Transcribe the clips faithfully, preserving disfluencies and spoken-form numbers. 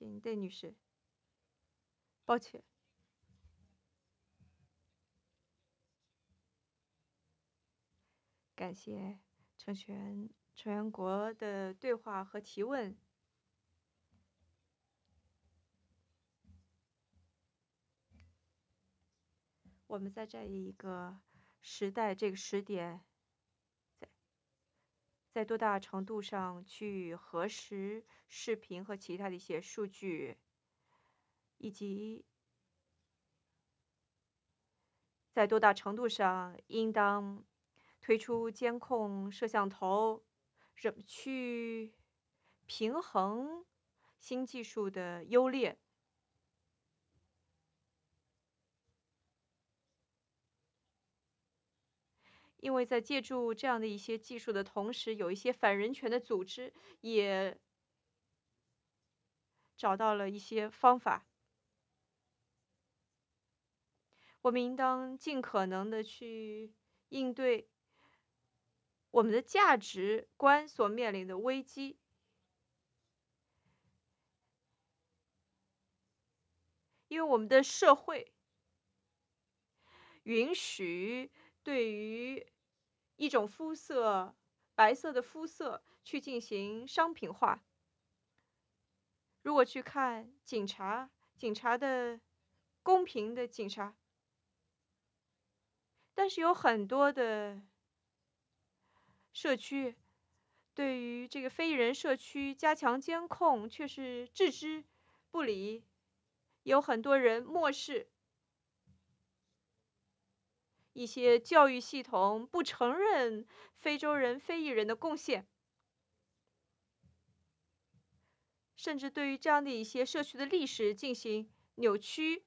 请邓女士。抱歉。感谢成员成员国的对话和提问。我们在这一个时代这个时点，在在多大程度上去核实视频和其他的一些数据，以及在多大程度上应当推出监控摄像头，怎么去平衡新技术的优劣。因为在借助这样的一些技术的同时，有一些反人权的组织也找到了一些方法。我们应当尽可能的去应对我们的价值观所面临的危机，因为我们的社会允许对于一种肤色，白色的肤色去进行商品化。如果去看警察，警察的公平的警察，但是有很多的社区对于这个非裔人社区加强监控却是置之不理，有很多人漠视，一些教育系统不承认非洲人、非裔人的贡献，甚至对于这样的一些社区的历史进行扭曲。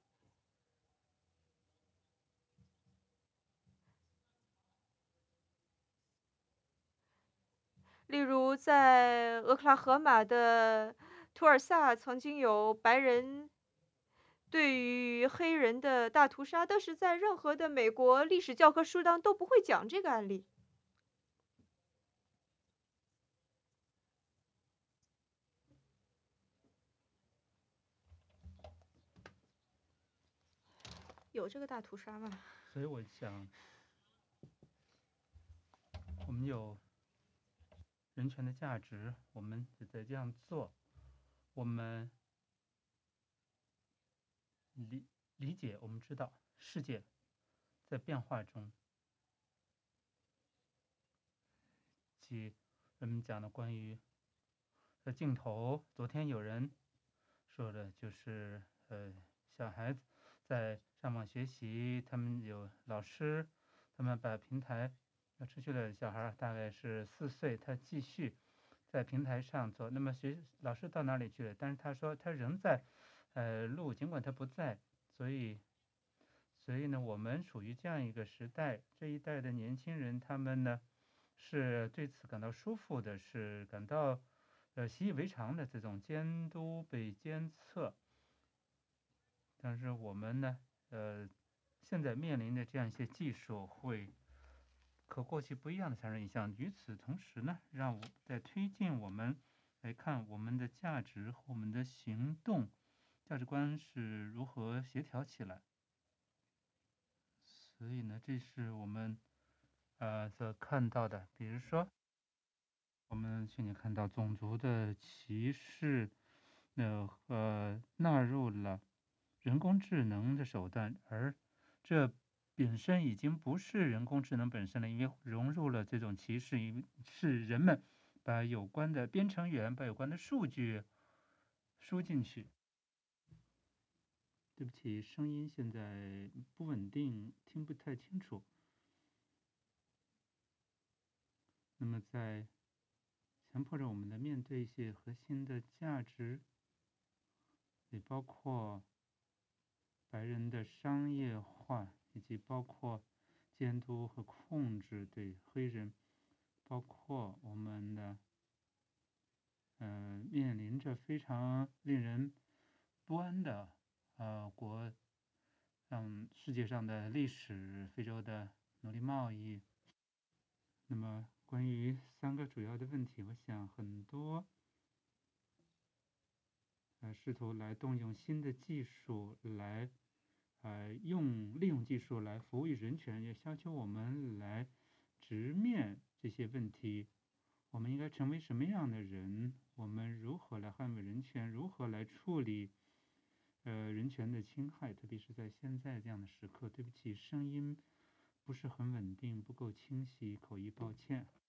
例如在俄克拉荷马的图尔萨曾经有白人对于黑人的大屠杀，但是在任何的美国历史教科书当都不会讲这个案例。有这个大屠杀吗？ 所以我想我们有人权的价值，我们也在这样做。我们理理解，我们知道世界在变化中，即人们讲的关于的镜头。昨天有人说的就是呃小孩子在上网学习，他们有老师，他们把平台要出去的小孩大概是四岁，他继续在平台上做。那么学老师到哪里去了？但是他说他仍在呃录，尽管他不在。所以所以呢，我们属于这样一个时代，这一代的年轻人，他们呢是对此感到舒服的，是感到呃习以为常的这种监督被监测。但是我们呢，呃，现在面临的这样一些技术会和过去不一样的产生影响。与此同时呢，让我在推进我们来看我们的价值和我们的行动价值观是如何协调起来。所以呢，这是我们呃所看到的。比如说，我们去年看到种族的歧视，呃呃纳入了人工智能的手段，而这本身已经不是人工智能本身了，因为融入了这种歧视，因为是人们把有关的编程语言、把有关的数据输进去。对不起，声音现在不稳定，听不太清楚。那么在强迫着我们的面对一些核心的价值，也包括白人的商业化，以及包括监督和控制对黑人，包括我们的呃面临着非常令人不安的呃国，让世界上的历史、非洲的奴隶贸易。那么关于三个主要的问题，我想很多呃试图来动用新的技术来呃用利用技术来服务于人权，也要求我们来直面这些问题。我们应该成为什么样的人？我们如何来捍卫人权？如何来处理呃人权的侵害？特别是在现在这样的时刻。对不起，声音不是很稳定，不够清晰，口译抱歉。